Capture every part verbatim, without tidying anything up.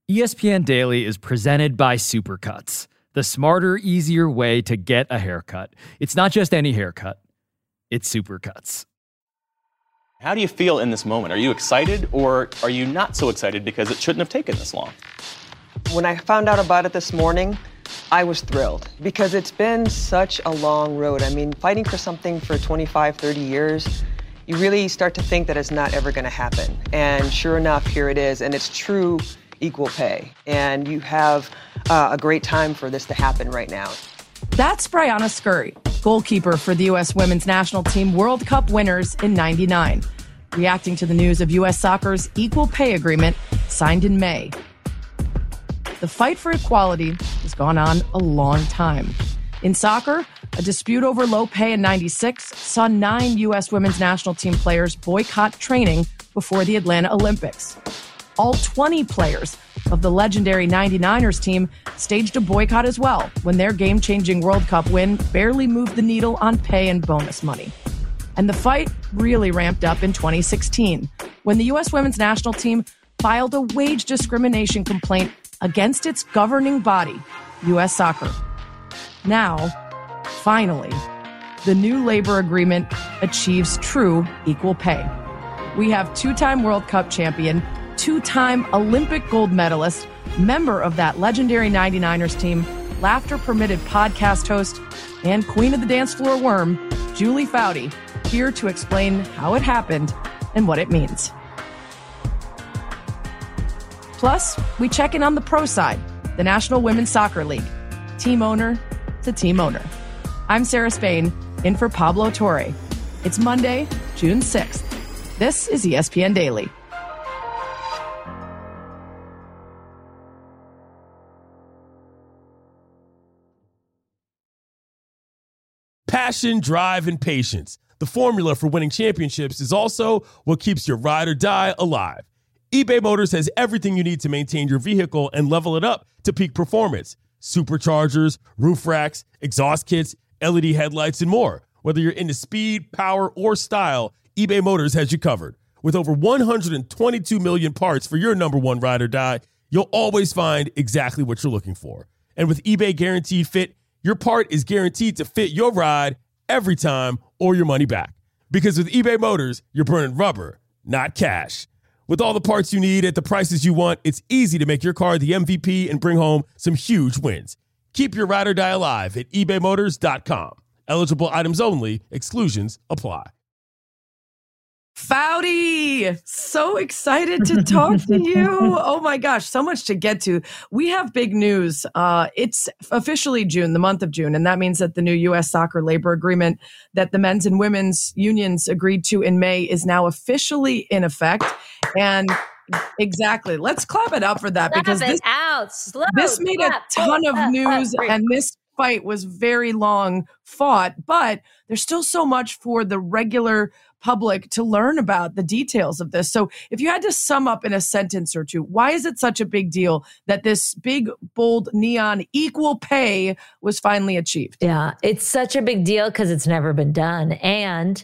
E S P N Daily is presented by Supercuts, the smarter, easier way to get a haircut. It's not just any haircut, it's Supercuts. How do you feel in this moment? Are you excited or are you not so excited because it shouldn't have taken this long? When I found out about it this morning, I was thrilled because it's been such a long road. I mean, fighting for something for twenty-five, thirty years, you really start to think that it's not ever going to happen. And sure enough, here it is. And it's true equal pay. And you have uh, a great time for this to happen right now. That's Brianna Scurry, goalkeeper for the U S women's national team World Cup winners in ninety-nine, reacting to the news of U S Soccer's equal pay agreement signed in May. The fight for equality has gone on a long time. In soccer, a dispute over low pay in ninety-six saw nine U S women's national team players boycott training before the Atlanta Olympics. All twenty players of the legendary ninety-niners team staged a boycott as well when their game-changing World Cup win barely moved the needle on pay and bonus money. And the fight really ramped up in twenty sixteen when the U S women's national team filed a wage discrimination complaint against its governing body, U S Soccer. Now, finally, the new labor agreement achieves true equal pay. We have two-time World Cup champion, two-time Olympic gold medalist, member of that legendary ninety-niners team, Laughter Permitted podcast host, and queen of the dance floor worm, Julie Foudy, here to explain how it happened and what it means. Plus, we check in on the pro side, the National Women's Soccer League, team owner to team owner. I'm Sarah Spain, in for Pablo Torre. It's Monday, June sixth. This is E S P N Daily. Passion, drive, and patience. The formula for winning championships is also what keeps your ride or die alive. eBay Motors has everything you need to maintain your vehicle and level it up to peak performance. Superchargers, roof racks, exhaust kits, L E D headlights, and more. Whether you're into speed, power, or style, eBay Motors has you covered. With over one hundred twenty-two million parts for your number one ride or die, you'll always find exactly what you're looking for. And with eBay Guaranteed Fit, your part is guaranteed to fit your ride every time or your money back. Because with eBay Motors, you're burning rubber, not cash. With all the parts you need at the prices you want, it's easy to make your car the M V P and bring home some huge wins. Keep your ride or die alive at ebay motors dot com. Eligible items only. Exclusions apply. Foudy, so excited to talk to you. Oh my gosh, so much to get to. We have big news. Uh, it's officially June, the month of June, and that means that the new U S Soccer labor agreement that the men's and women's unions agreed to in May is now officially in effect. And exactly, let's clap it up for that Clap because it this, out. Slow, this made clap, a ton clap, of news, clap. and this fight was very long fought, but there's still so much for the regular public to learn about the details of this. So if you had to sum up in a sentence or two, why is it such a big deal that this big, bold, neon equal pay was finally achieved? Yeah, it's such a big deal because it's never been done. And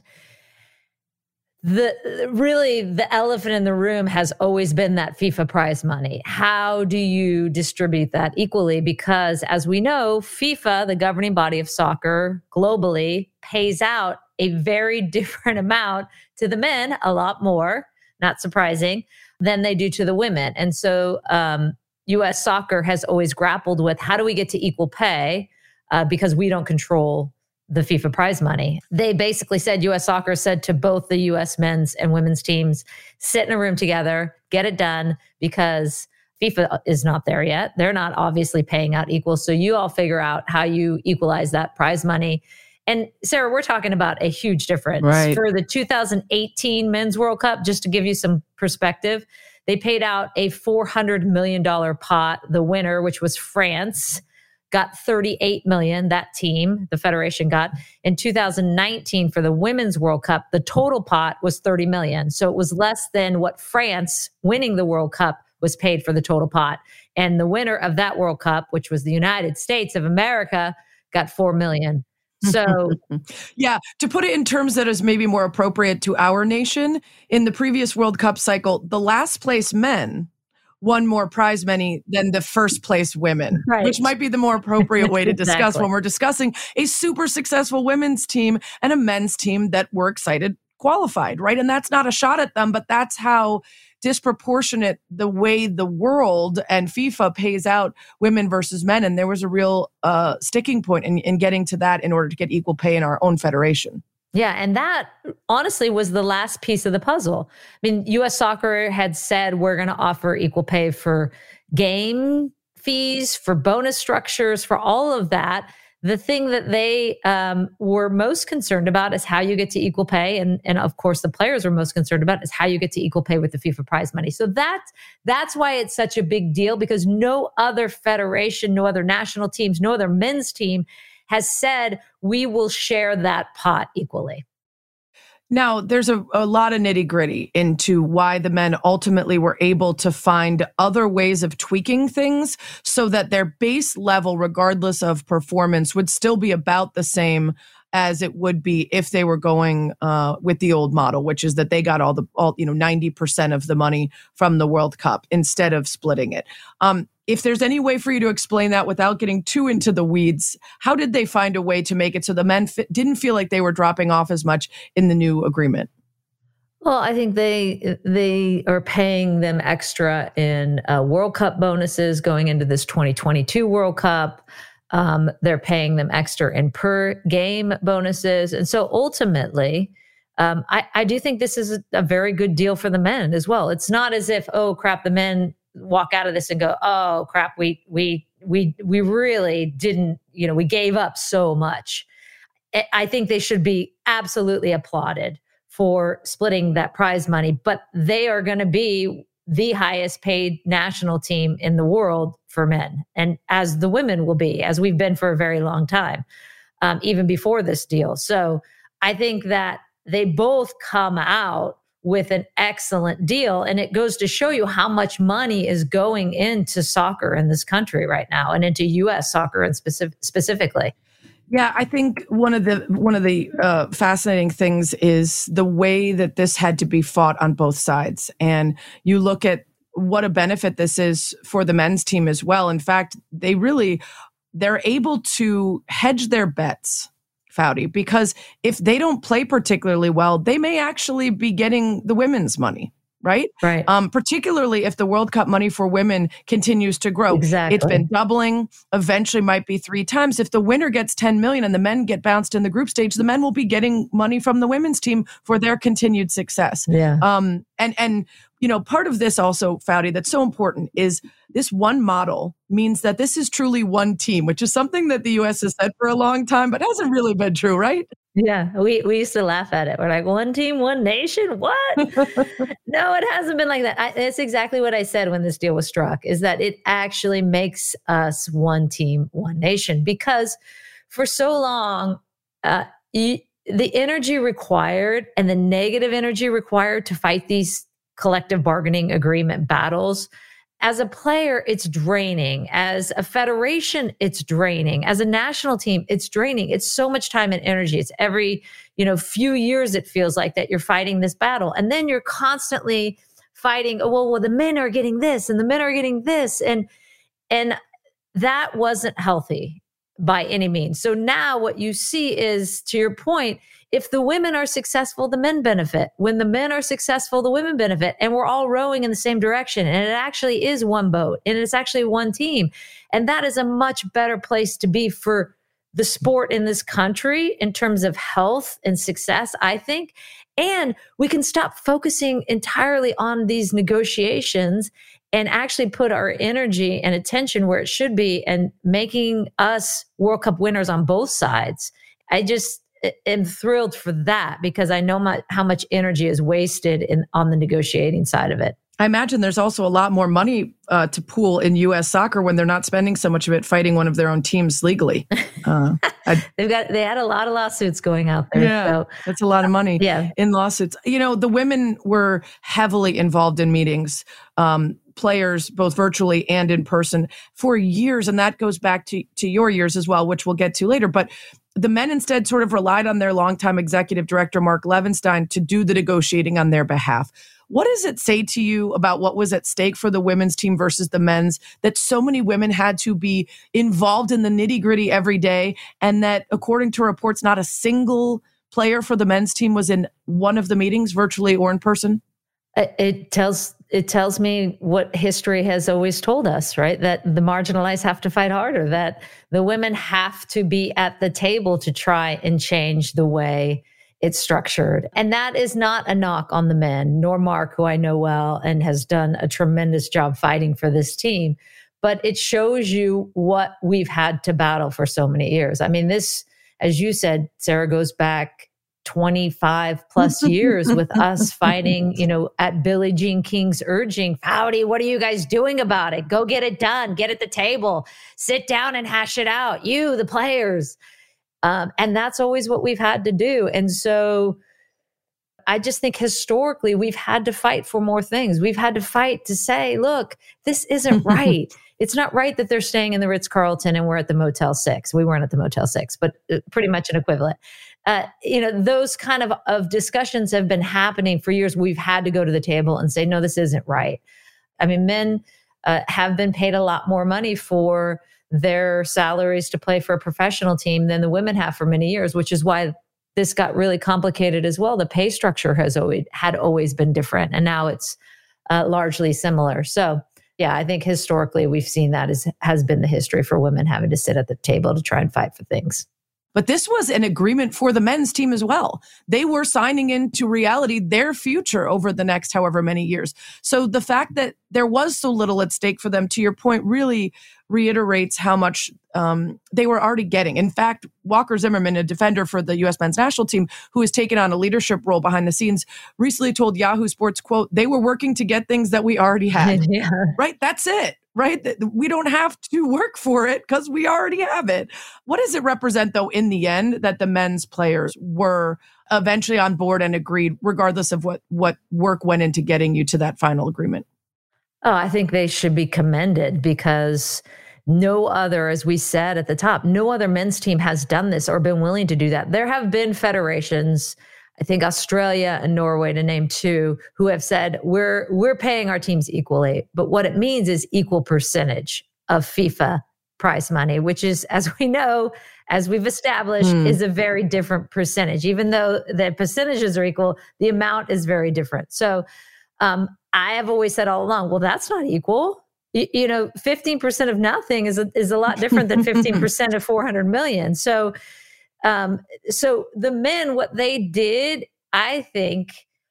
the really the elephant in the room has always been that FIFA prize money. How do you distribute that equally? Because as we know, FIFA, the governing body of soccer globally, pays out a very different amount to the men, a lot more, not surprising, than they do to the women. And so um, U S Soccer has always grappled with how do we get to equal pay uh, because we don't control the FIFA prize money. They basically said, U S Soccer said to both the U S men's and women's teams, sit in a room together, get it done, because FIFA is not there yet. They're not obviously paying out equal. So you all figure out how you equalize that prize money. And Sarah, we're talking about a huge difference. Right. For the two thousand eighteen Men's World Cup, just to give you some perspective, they paid out a four hundred million dollars pot. The winner, which was France, got thirty-eight million dollars. That team, the federation, got. In two thousand nineteen, for the Women's World Cup, the total pot was thirty million dollars. So it was less than what France, winning the World Cup, was paid for the total pot. And the winner of that World Cup, which was the United States of America, got four million dollars. So, yeah, to put it in terms that is maybe more appropriate to our nation, in the previous World Cup cycle, the last place men won more prize money than the first place women, right. which might be the more appropriate way to discuss exactly. when we're discussing a super successful women's team and a men's team that we're excited qualified, right? And that's not a shot at them, but that's how disproportionate the way the world and FIFA pays out women versus men. And there was a real uh, sticking point in, in getting to that in order to get equal pay in our own federation. Yeah, and that honestly was the last piece of the puzzle. I mean, U S Soccer had said we're going to offer equal pay for game fees, for bonus structures, for all of that. The thing that they um, were most concerned about is how you get to equal pay. And, and of course, the players were most concerned about is how you get to equal pay with the FIFA prize money. So that's, that's why it's such a big deal, because no other federation, no other national teams, no other men's team has said we will share that pot equally. Now, there's a, a lot of nitty gritty into why the men ultimately were able to find other ways of tweaking things so that their base level, regardless of performance, would still be about the same as it would be if they were going uh, with the old model, which is that they got all the, all, you know, ninety percent of the money from the World Cup instead of splitting it. Um, if there's any way for you to explain that without getting too into the weeds, how did they find a way to make it so the men f- didn't feel like they were dropping off as much in the new agreement? Well, I think they they are paying them extra in uh, World Cup bonuses going into this twenty twenty-two World Cup. Um, they're paying them extra in per game bonuses. And so ultimately, um, I, I do think this is a, a very good deal for the men as well. It's not as if, oh, crap, the men walk out of this and go, oh, crap, we we we we really didn't, you know, we gave up so much. I think they should be absolutely applauded for splitting that prize money, but they are going to be the highest paid national team in the world for men. And as the women will be, as we've been for a very long time, um, even before this deal. So I think that they both come out with an excellent deal. And it goes to show you how much money is going into soccer in this country right now and into U S soccer and specific, specifically. Yeah, I think one of the one of the uh, fascinating things is the way that this had to be fought on both sides. And you look at what a benefit this is for the men's team as well. In fact, they really, they're able to hedge their bets, Foudy, because if they don't play particularly well, they may actually be getting the women's money. Right? Right. Um, particularly if the World Cup money for women continues to grow. Exactly. It's been doubling, eventually might be three times. If the winner gets ten million and the men get bounced in the group stage, the men will be getting money from the women's team for their continued success. Yeah. Um, and, and, you know, part of this also, Foudy, that's so important is this one model means that this is truly one team, which is something that the U S has said for a long time, but hasn't really been true, right? Yeah, we, we used to laugh at it. We're like, one team, one nation? What? No, it hasn't been like that. I, that's exactly what I said when this deal was struck, is that it actually makes us one team, one nation. Because for so long, uh, you, the energy required and the negative energy required to fight these collective bargaining agreement battles, as a player, it's draining. As a federation, it's draining. As a national team, it's draining. It's so much time and energy. It's every, you know, few years it feels like that you're fighting this battle. And then you're constantly fighting, oh, well, well, the men are getting this and the men are getting this. And, and that wasn't healthy by any means. So now what you see is, to your point, if the women are successful, the men benefit. When the men are successful, the women benefit. And we're all rowing in the same direction. And it actually is one boat. And it's actually one team. And that is a much better place to be for the sport in this country in terms of health and success, I think. And we can stop focusing entirely on these negotiations and actually put our energy and attention where it should be and making us World Cup winners on both sides. I just am thrilled for that because I know my, how much energy is wasted in on the negotiating side of it. I imagine there's also a lot more money uh, to pool in U S soccer when they're not spending so much of it fighting one of their own teams legally. Uh, They've got they had a lot of lawsuits going out there. Yeah, so. that's a lot of money yeah. in lawsuits. You know, the women were heavily involved in meetings, um, players, both virtually and in person for years. And that goes back to, to your years as well, which we'll get to later. But the men instead sort of relied on their longtime executive director, Mark Levenstein, to do the negotiating on their behalf. What does it say to you about what was at stake for the women's team versus the men's, that so many women had to be involved in the nitty-gritty every day, and that, according to reports, not a single player for the men's team was in one of the meetings, virtually or in person? It tells it tells me what history has always told us, right? That the marginalized have to fight harder, that the women have to be at the table to try and change the way it's structured. And that is not a knock on the men, nor Mark, who I know well and has done a tremendous job fighting for this team. But it shows you what we've had to battle for so many years. I mean, this, as you said, Sarah, goes back twenty-five plus years with us fighting, you know, at Billie Jean King's urging, Howdy, what are you guys doing about it? Go get it done. Get at the table. Sit down and hash it out. You, the players. Um, and that's always what we've had to do. And so I just think historically we've had to fight for more things. We've had to fight to say, look, this isn't right. It's not right that they're staying in the Ritz-Carlton and we're at the Motel six. We weren't at the Motel six, but pretty much an equivalent. Uh, you know, those kind of, of discussions have been happening for years. We've had to go to the table and say, no, this isn't right. I mean, men uh, have been paid a lot more money for their salaries to play for a professional team than the women have for many years, which is why this got really complicated as well. The pay structure has always had always been different, and now it's uh, largely similar. So, yeah, I think historically we've seen that as has been the history for women having to sit at the table to try and fight for things. But this was an agreement for the men's team as well. They were signing into reality their future over the next however many years. So the fact that there was so little at stake for them, to your point, really reiterates how much um, they were already getting. In fact, Walker Zimmerman, a defender for the U S men's national team, who has taken on a leadership role behind the scenes, recently told Yahoo Sports, quote, they were working to get things that we already had. Yeah. Right? That's it. Right? We don't have to work for it because we already have it. What does it represent, though, in the end, that the men's players were eventually on board and agreed, regardless of what, what work went into getting you to that final agreement? Oh, I think they should be commended, because no other, as we said at the top, no other men's team has done this or been willing to do that. There have been federations, I think Australia and Norway to name two, who have said we're we're paying our teams equally. But what it means is equal percentage of FIFA prize money, which is, as we know, as we've established, mm. is a very different percentage. Even though the percentages are equal, the amount is very different. So um, I have always said all along, well, that's not equal. You, you know, fifteen percent of nothing is a, is a lot different than fifteen percent of four hundred million. So Um, so the men, what they did, I think,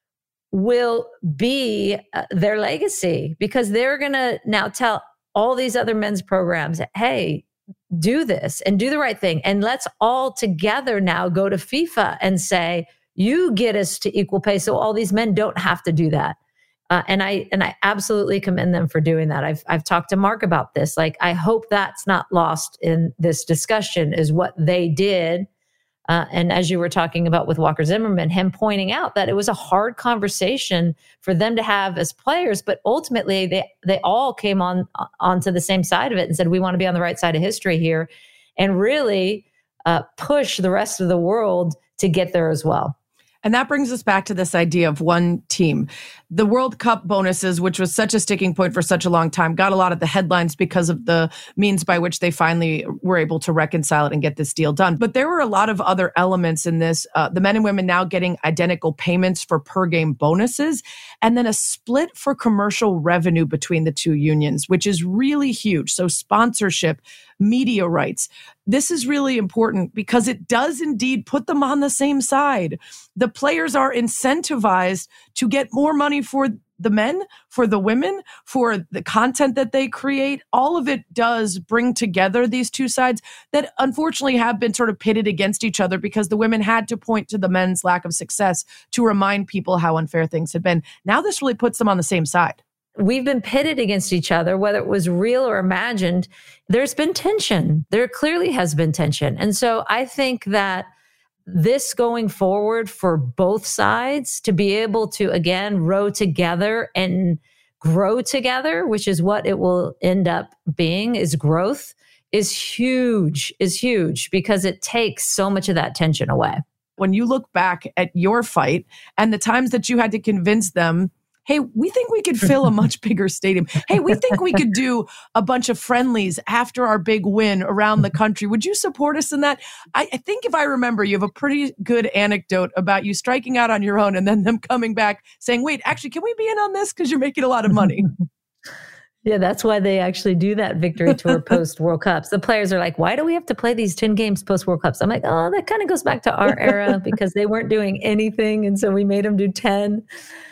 will be uh, their legacy, because they're going to now tell all these other men's programs, hey, do this and do the right thing. And let's all together now go to FIFA and say, you get us to equal pay, so all these men don't have to do that. Uh, and I and I absolutely commend them for doing that. I've I've talked to Mark about this. Like, I hope that's not lost in this discussion, is what they did. Uh, and as you were talking about with Walker Zimmerman, him pointing out that it was a hard conversation for them to have as players, but ultimately they they all came on onto the same side of it and said, we want to be on the right side of history here, and really uh, push the rest of the world to get there as well. And that brings us back to this idea of one team. The World Cup bonuses, which was such a sticking point for such a long time, got a lot of the headlines because of the means by which they finally were able to reconcile it and get this deal done. But there were a lot of other elements in this. Uh, the men and women now getting identical payments for per game bonuses, and then a split for commercial revenue between the two unions, which is really huge. So sponsorship, media rights. This is really important because it does indeed put them on the same side. The players are incentivized to get more money for the men, for the women, for the content that they create. All of it does bring together these two sides that unfortunately have been sort of pitted against each other because the women had to point to the men's lack of success to remind people how unfair things had been. Now this really puts them on the same side. We've been pitted against each other, whether it was real or imagined. There's been tension. There clearly has been tension. And so I think that this going forward for both sides to be able to, again, row together and grow together, which is what it will end up being, is growth, is huge, is huge, because it takes so much of that tension away. When you look back at your fight and the times that you had to convince them hey, we think we could fill a much bigger stadium. Hey, we think we could do a bunch of friendlies after our big win around the country. Would you support us in that? I, I think if I remember, you have a pretty good anecdote about you striking out on your own and then them coming back saying, wait, actually, can we be in on this? Because you're making a lot of money. Yeah, that's why they actually do that victory tour post World Cups. The players are like, why do we have to play these ten games post World Cups? I'm like, oh, that kind of goes back to our era because they weren't doing anything. And so we made them do ten.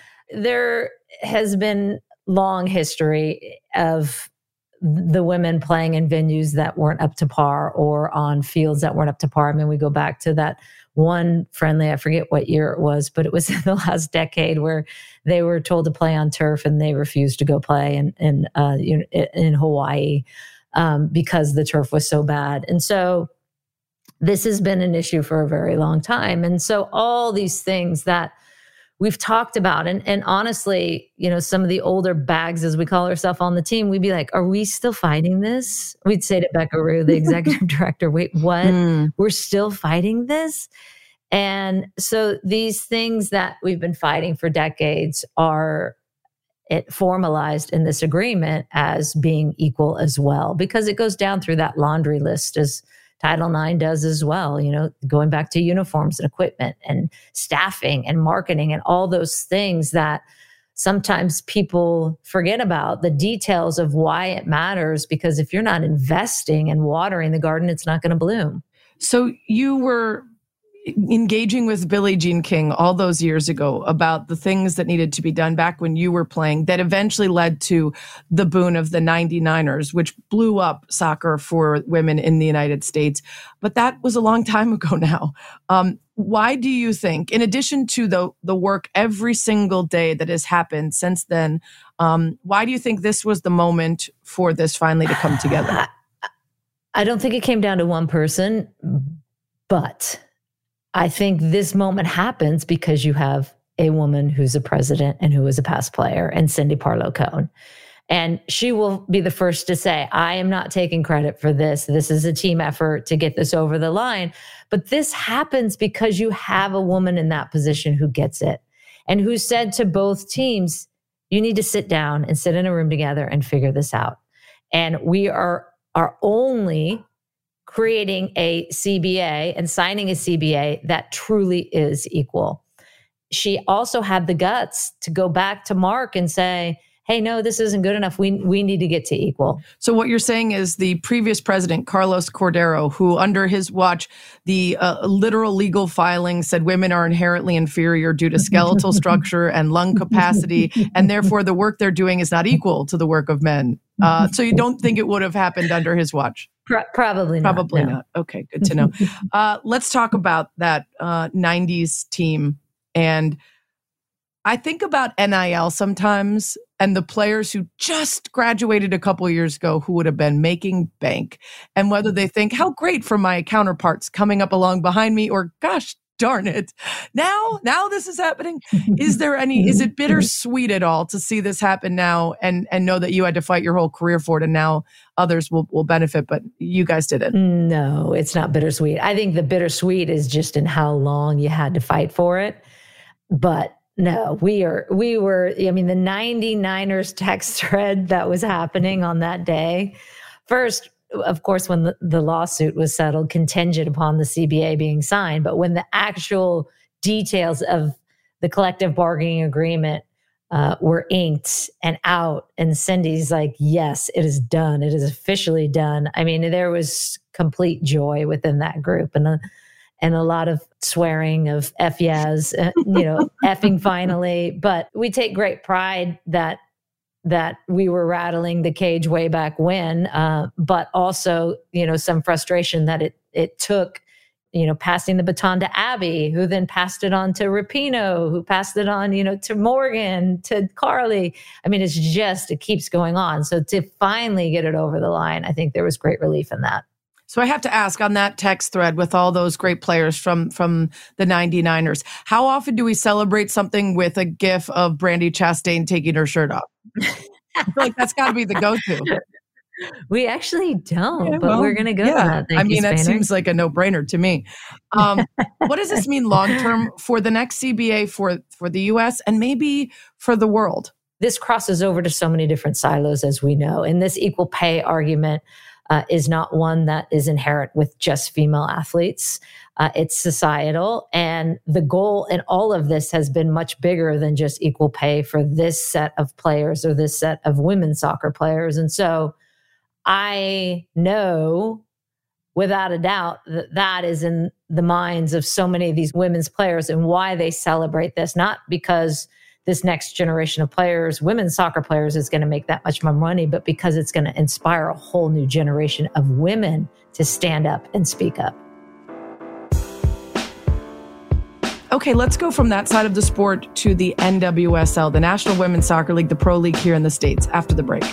There has been long history of the women playing in venues that weren't up to par or on fields that weren't up to par. I mean, we go back to that one friendly, I forget what year it was, but it was in the last decade where they were told to play on turf and they refused to go play in in, uh, in Hawaii um, because the turf was so bad. And so this has been an issue for a very long time. And so all these things that we've talked about, and, and honestly, you know, some of the older bags, as we call ourselves on the team, we'd be like, are we still fighting this? We'd say to Becca Rue, the executive director, wait, what? Mm. We're still fighting this? And so these things that we've been fighting for decades are it formalized in this agreement as being equal as well, because it goes down through that laundry list as Title nine does as well, you know, going back to uniforms and equipment and staffing and marketing and all those things that sometimes people forget about, the details of why it matters, because if you're not investing and watering the garden, it's not going to bloom. So you were engaging with Billie Jean King all those years ago about the things that needed to be done back when you were playing that eventually led to the boon of the ninety-niners, which blew up soccer for women in the United States. But that was a long time ago now. Um, why do you think, in addition to the, the work every single day that has happened since then, um, why do you think this was the moment for this finally to come together? I don't think it came down to one person, but I think this moment happens because you have a woman who's a president and who is a past player, and Cindy Parlow Cone. And she will be the first to say, I am not taking credit for this. This is a team effort to get this over the line. But this happens because you have a woman in that position who gets it and who said to both teams, you need to sit down and sit in a room together and figure this out. And we are, are only creating a C B A and signing a C B A that truly is equal. She also had the guts to go back to Mark and say, hey, no, this isn't good enough. We we need to get to equal. So what you're saying is the previous president, Carlos Cordero, who under his watch, the uh, literal legal filing said women are inherently inferior due to skeletal structure and lung capacity, and therefore the work they're doing is not equal to the work of men. Uh, so you don't think it would have happened under his watch? Pro- probably not. Probably no. not. Okay, good to know. uh, let's talk about that uh, nineties team. And I think about N I L sometimes and the players who just graduated a couple of years ago who would have been making bank, and whether they think, how great for my counterparts coming up along behind me, or gosh, darn it. Now, now this is happening. Is there any, is it bittersweet at all to see this happen now and, and know that you had to fight your whole career for it and now others will, will benefit, but you guys didn't? No, it's not bittersweet. I think the bittersweet is just in how long you had to fight for it. But no, we are, we were, I mean, the ninety-niners text thread that was happening on that day. First, of course, when the, the lawsuit was settled, contingent upon the C B A being signed, but when the actual details of the collective bargaining agreement uh, were inked and out, and Cindy's like, yes, it is done. It is officially done. I mean, there was complete joy within that group, and a, and a lot of swearing of F yes, uh, you know, effing finally. But we take great pride that that we were rattling the cage way back when, uh, but also, you know, some frustration that it it took, you know, passing the baton to Abby, who then passed it on to Rapinoe, who passed it on, you know, to Morgan, to Carly. I mean, it's just, it keeps going on. So to finally get it over the line, I think there was great relief in that. So I have to ask, on that text thread with all those great players from, from the ninety-niners, how often do we celebrate something with a gif of Brandi Chastain taking her shirt off? I feel like that's got to be the go-to. We actually don't, Yeah, but well, we're going to go yeah. to that. Thank I mean, you, that Spainer. seems like a no-brainer to me. Um, what does this mean long-term for the next C B A, for, for the U S, and maybe for the world? This crosses over to so many different silos, as we know. And this equal pay argument uh, is not one that is inherent with just female athletes. Uh, it's societal. And the goal in all of this has been much bigger than just equal pay for this set of players or this set of women's soccer players. And so I know without a doubt that that is in the minds of so many of these women's players and why they celebrate this, not because this next generation of players, women's soccer players, is going to make that much more money, but because it's going to inspire a whole new generation of women to stand up and speak up. Okay, let's go from that side of the sport to the N W S L, the National Women's Soccer League, the pro league here in the States, after the break.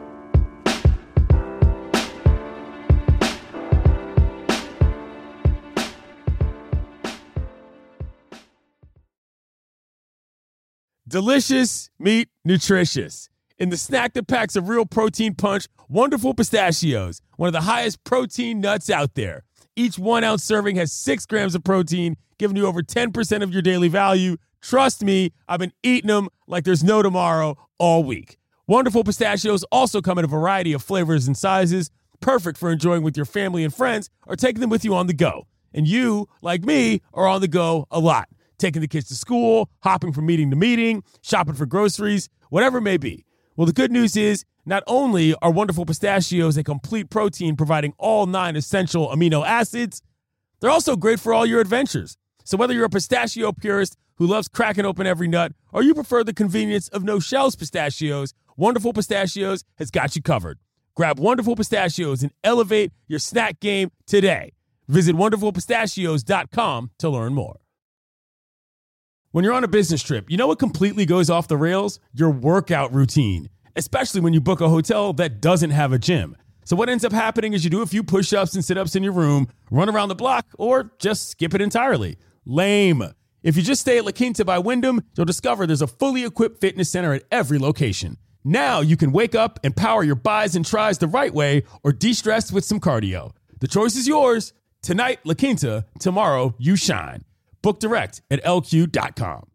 Delicious, meat, nutritious. In the snack that packs a real protein punch, Wonderful Pistachios, one of the highest protein nuts out there. Each one ounce serving has six grams of protein, giving you over ten percent of your daily value. Trust me, I've been eating them like there's no tomorrow all week. Wonderful Pistachios also come in a variety of flavors and sizes, perfect for enjoying with your family and friends or taking them with you on the go. And you, like me, are on the go a lot. Taking the kids to school, hopping from meeting to meeting, shopping for groceries, whatever it may be. Well, the good news is not only are Wonderful Pistachios a complete protein providing all nine essential amino acids, they're also great for all your adventures. So whether you're a pistachio purist who loves cracking open every nut or you prefer the convenience of no shells pistachios, Wonderful Pistachios has got you covered. Grab Wonderful Pistachios and elevate your snack game today. Visit wonderful pistachios dot com to learn more. When you're on a business trip, you know what completely goes off the rails? Your workout routine, especially when you book a hotel that doesn't have a gym. So what ends up happening is you do a few push-ups and sit-ups in your room, run around the block, or just skip it entirely. Lame. If you just stay at La Quinta by Wyndham, you'll discover there's a fully equipped fitness center at every location. Now you can wake up and power your bis and tris the right way or de-stress with some cardio. The choice is yours. Tonight, La Quinta. Tomorrow, you shine. Book direct at L Q dot com.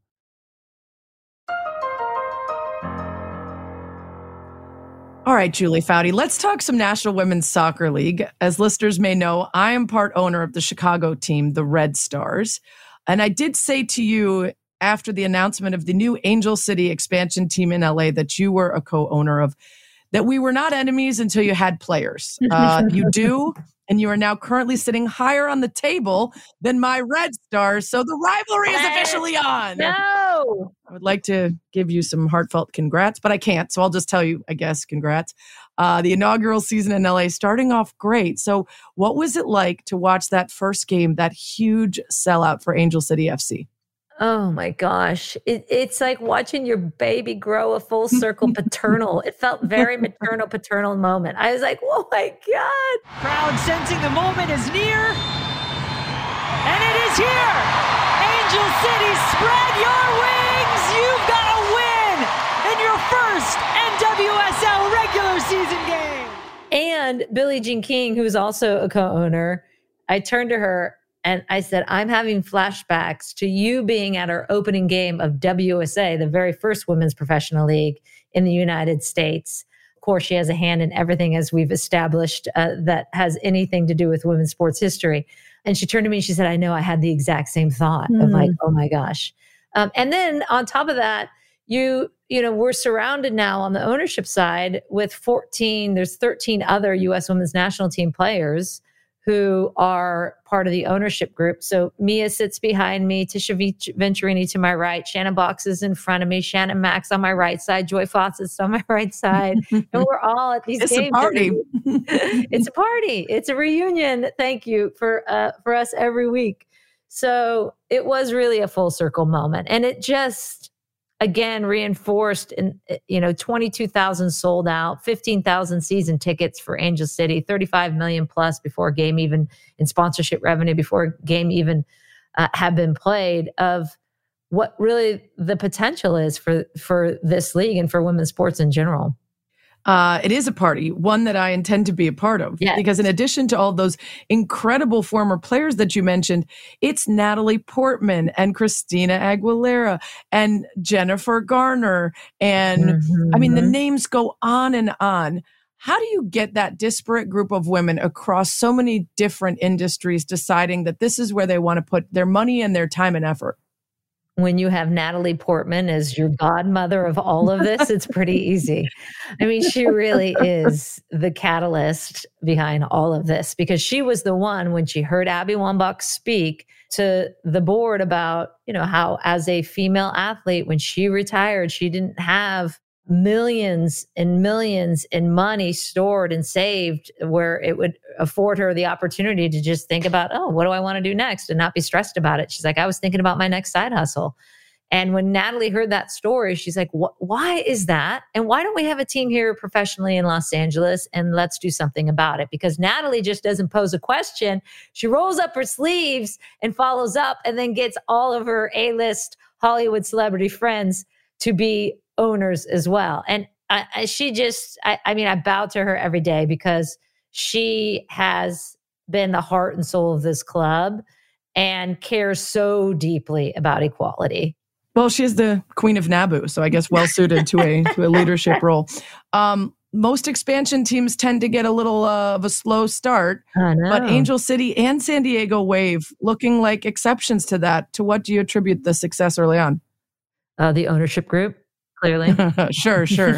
All right, Julie Foudy, let's talk some National Women's Soccer League. As listeners may know, I am part owner of the Chicago team, the Red Stars. And I did say to you after the announcement of the new Angel City expansion team in L A that you were a co-owner of, that we were not enemies until you had players. Uh, you do, and you are now currently sitting higher on the table than my Red Stars. So the rivalry is officially on. No. I would like to give you some heartfelt congrats, but I can't. So I'll just tell you, I guess, congrats. Uh, the inaugural season in L A starting off great. So what was it like to watch that first game, that huge sellout for Angel City F C? Oh my gosh. It, it's like watching your baby grow a full circle paternal. It felt very maternal, paternal moment. I was like, oh my God. Crowd sensing the moment is near. And it is here. Angel City, spread your wings. You've got a win in your first N W S L regular season game. And Billie Jean King, who's also a co-owner, I turned to her and I said, I'm having flashbacks to you being at our opening game of W S A, the very first women's professional league in the United States. Of course, she has a hand in everything, as we've established, uh, that has anything to do with women's sports history. And she turned to me and she said, I know, I had the exact same thought mm. of like, oh my gosh. Um, and then on top of that, you, you know, we're surrounded now on the ownership side with fourteen, there's thirteen other U S women's national team players who are part of the ownership group. So Mia sits behind me, Tisha Venturini to my right, Shannon Box is in front of me, Shannon Max on my right side, Joy Foss is on my right side. And we're all at these it's games. It's a party. It's a party. It's a reunion. Thank you for uh, for us every week. So it was really a full circle moment. And it just, again, reinforced in, you know, twenty-two thousand sold out, fifteen thousand season tickets for Angel City, thirty-five million plus before a game even in sponsorship revenue, before a game even uh, had been played, of what really the potential is for, for this league and for women's sports in general. Uh, it is a party, one that I intend to be a part of. Yes. Because in addition to all those incredible former players that you mentioned, it's Natalie Portman and Christina Aguilera and Jennifer Garner. And Mm-hmm. I mean, the names go on and on. How do you get that disparate group of women across so many different industries deciding that this is where they want to put their money and their time and effort? When you have Natalie Portman as your godmother of all of this, it's pretty easy. I mean, she really is the catalyst behind all of this, because she was the one, when she heard Abby Wambach speak to the board about, you know, how as a female athlete, when she retired, she didn't have millions and millions in money stored and saved where it would afford her the opportunity to just think about, oh, what do I want to do next, and not be stressed about it. She's like, I was thinking about my next side hustle. And when Natalie heard that story, she's like, why is that? And why don't we have a team here professionally in Los Angeles, and let's do something about it? Because Natalie just doesn't pose a question. She rolls up her sleeves and follows up, and then gets all of her A-list Hollywood celebrity friends to be owners as well. And I, I, she just, I, I mean, I bow to her every day, because she has been the heart and soul of this club and cares so deeply about equality. Well, she's the queen of Naboo, so I guess well suited to a to a leadership role. Um, most expansion teams tend to get a little uh, of a slow start, I know. but Angel City and San Diego Wave looking like exceptions to that. To what do you attribute the success early on? Uh, the ownership group, clearly. Sure, sure.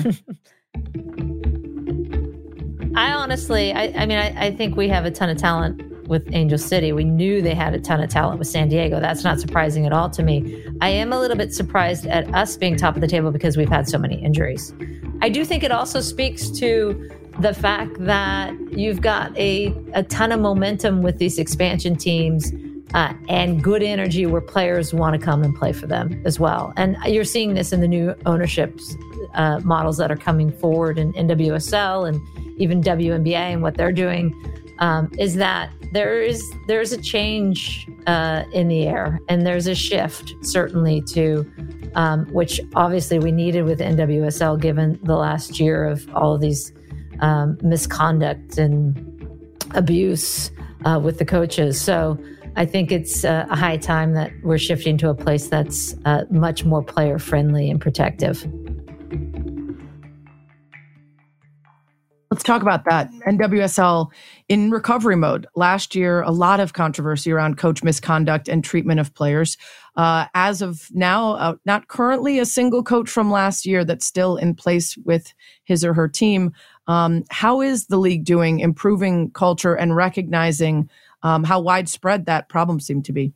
I honestly, I, I mean, I, I think we have a ton of talent with Angel City. We knew they had a ton of talent with San Diego. That's not surprising at all to me. I am a little bit surprised at us being top of the table because we've had so many injuries. I do think it also speaks to the fact that you've got a, a ton of momentum with these expansion teams uh, and good energy where players want to come and play for them as well. And you're seeing this in the new ownership uh, models that are coming forward in N W S L and even W N B A and what they're doing, um, is that there is there's a change uh, in the air, and there's a shift certainly to, um, which obviously we needed with N W S L given the last year of all of these um, misconduct and abuse uh, with the coaches. So I think it's uh, a high time that we're shifting to a place that's uh, much more player friendly and protective. Let's talk about that. N W S L in recovery mode. Last year, a lot of controversy around coach misconduct and treatment of players. Uh, as of now, uh, not currently a single coach from last year that's still in place with his or her team. Um, how is the league doing improving culture and recognizing um, how widespread that problem seemed to be?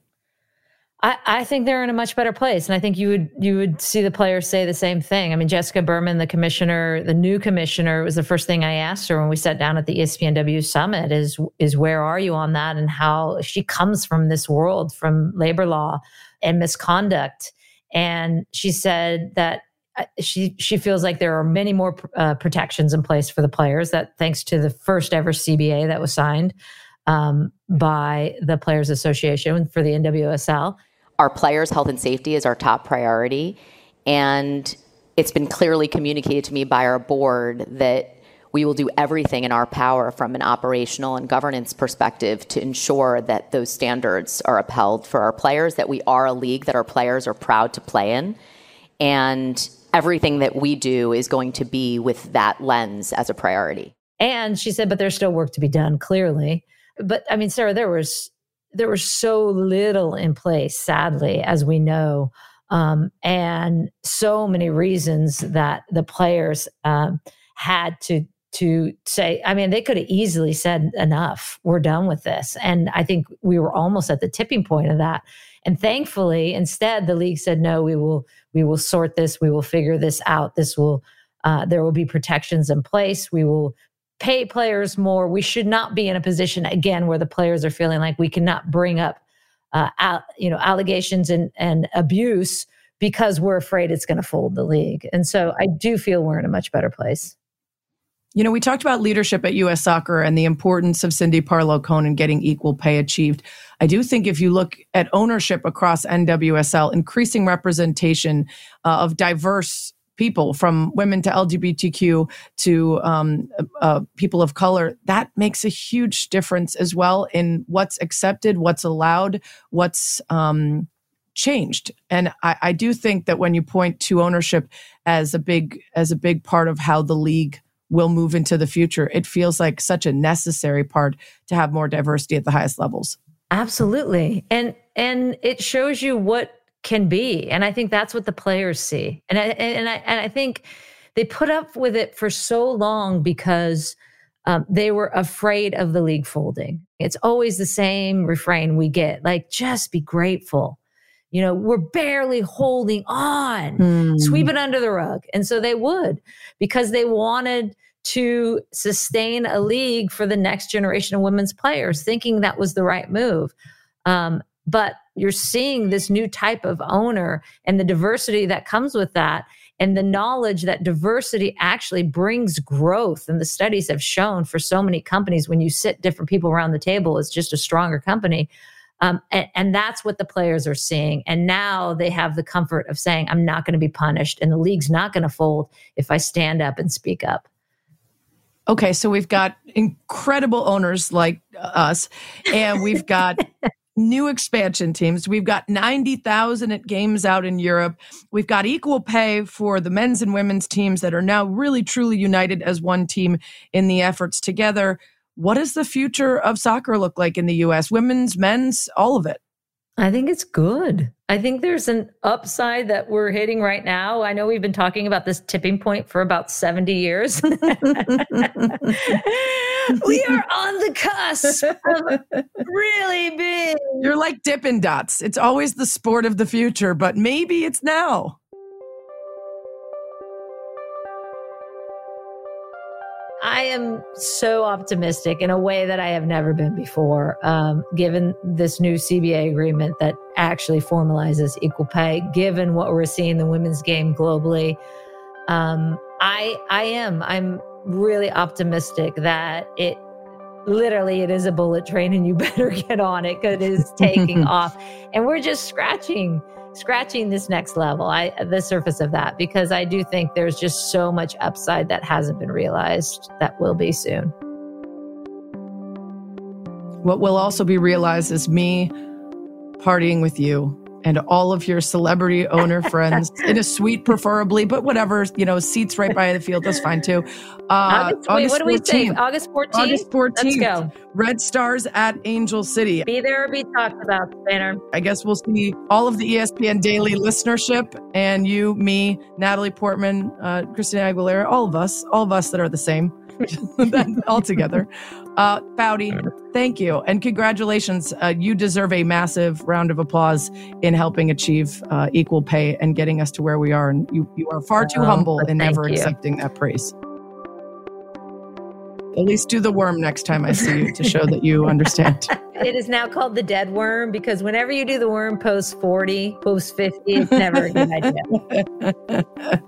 I, I think they're in a much better place. And I think you would you would see the players say the same thing. I mean, Jessica Berman, the commissioner, the new commissioner, it was the first thing I asked her when we sat down at the E S P N W Summit is, is where are you on that? And how she comes from this world, from labor law and misconduct. And she said that she she feels like there are many more uh, protections in place for the players, that thanks to the first ever C B A that was signed um, by the Players Association for the N W S L. Our players' health and safety is our top priority, and it's been clearly communicated to me by our board that we will do everything in our power from an operational and governance perspective to ensure that those standards are upheld for our players, that we are a league that our players are proud to play in, and everything that we do is going to be with that lens as a priority. And she said, but there's still work to be done, clearly. But I mean, Sarah, there was there was so little in place, sadly, as we know, um, and so many reasons that the players um, had to to say. I mean, they could have easily said, enough, we're done with this. And I think we were almost at the tipping point of that. And thankfully, instead, the league said, no, we will we will sort this. We will figure this out. This will uh, there will be protections in place. We will pay players more. We should not be in a position, again, where the players are feeling like we cannot bring up uh, al- you know, allegations and, and abuse because we're afraid it's going to fold the league. And so I do feel we're in a much better place. You know, we talked about leadership at U S Soccer and the importance of Cindy Parlow-Cone and getting equal pay achieved. I do think if you look at ownership across N W S L, increasing representation uh, of diverse people, from women to L G B T Q to um, uh, people of color, that makes a huge difference as well in what's accepted, what's allowed, what's um, changed. And I, I do think that when you point to ownership as a big as a big part of how the league will move into the future, it feels like such a necessary part to have more diversity at the highest levels. Absolutely. And and it shows you what can be. And I think that's what the players see. And I, and I, and I think they put up with it for so long because um, they were afraid of the league folding. It's always the same refrain we get, like, just be grateful. You know, we're barely holding on, mm. sweep it under the rug. And so they would, because they wanted to sustain a league for the next generation of women's players, thinking that was the right move. Um, but you're seeing this new type of owner and the diversity that comes with that, and the knowledge that diversity actually brings growth. And the studies have shown for so many companies, when you sit different people around the table, it's just a stronger company. Um, and, and that's what the players are seeing. And now they have the comfort of saying, I'm not going to be punished, and the league's not going to fold if I stand up and speak up. Okay, so we've got incredible owners like us, and we've got new expansion teams. We've got ninety thousand at games out in Europe. We've got equal pay for the men's and women's teams that are now really, truly united as one team in the efforts together. What does the future of soccer look like in the U S? Women's, men's, all of it? I think it's good. I think there's an upside that we're hitting right now. I know we've been talking about this tipping point for about seventy years. We are on the cusp of really big. You're like Dippin' Dots. It's always the sport of the future, but maybe it's now. I am so optimistic in a way that I have never been before, um, given this new C B A agreement that actually formalizes equal pay, given what we're seeing in the women's game globally. Um, I, I am. I'm really optimistic that it literally it is a bullet train and you better get on it because it is taking off. And we're just scratching scratching this next level, I the surface of that, because I do think there's just so much upside that hasn't been realized that will be soon. What will also be realized is me partying with you and all of your celebrity owner friends in a suite, preferably, but whatever, you know, seats right by the field, that's fine too. Uh, August, wait, what do we say? August fourteenth? August fourteenth. Let's go. Red Stars at Angel City. Be there or be talked about, Banner. I guess we'll see all of the E S P N Daily listenership, and you, me, Natalie Portman, uh, Christina Aguilera, all of us, all of us that are the same. All together. Uh, Foudy, thank you. And congratulations. Uh, you deserve a massive round of applause in helping achieve uh, equal pay and getting us to where we are. And you, you are far too um, humble in never you. accepting that praise. At least do the worm next time I see you to show that you understand. It is now called the dead worm, because whenever you do the worm post forty, post fifty, it's never a good idea.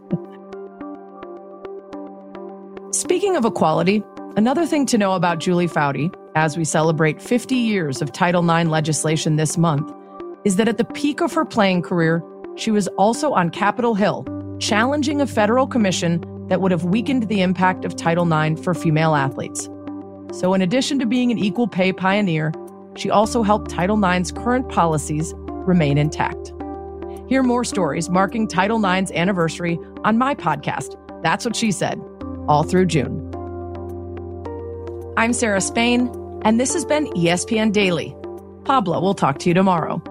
Speaking of equality, another thing to know about Julie Foudy, as we celebrate fifty years of Title nine legislation this month, is that at the peak of her playing career, she was also on Capitol Hill, challenging a federal commission that would have weakened the impact of Title nine for female athletes. So in addition to being an equal pay pioneer, she also helped Title nine's current policies remain intact. Hear more stories marking Title nine's anniversary on my podcast, That's What She Said, all through June. I'm Sarah Spain, and this has been E S P N Daily. Pablo will talk to you tomorrow.